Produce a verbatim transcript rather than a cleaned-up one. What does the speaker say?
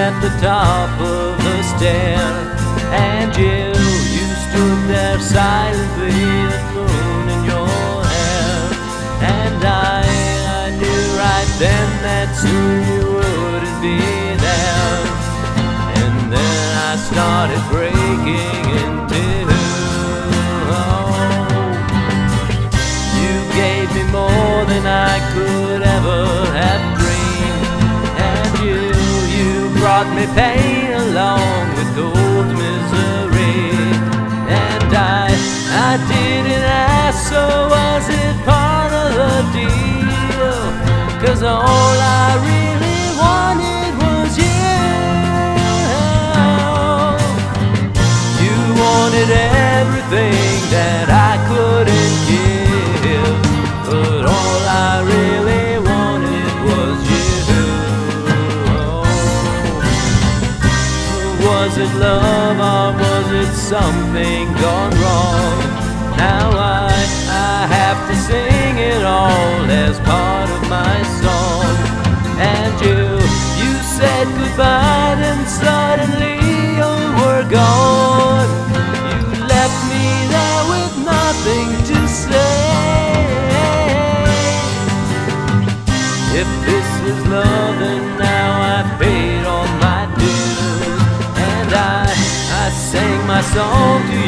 at the top of the stair, and you, you stood there silently, the moon in your hair. And I, I knew right then that soon you wouldn't be there. And then I started breaking in two. Oh, you gave me more than I could ever have dreamed, and you, you brought me pain along with cold misery. And I, I didn't ask, so was it part of the deal? 'Cause all I really wanted was you. You wanted everything that I couldn't give, but all I really wanted was you. Was it love or was it something gone wrong? Now I, I have to sing it all as part of my song. And you, you said goodbye, then suddenly you were gone. You left me there with nothing to say. If this is love, then now I've paid all my dues. And I, I sang my song to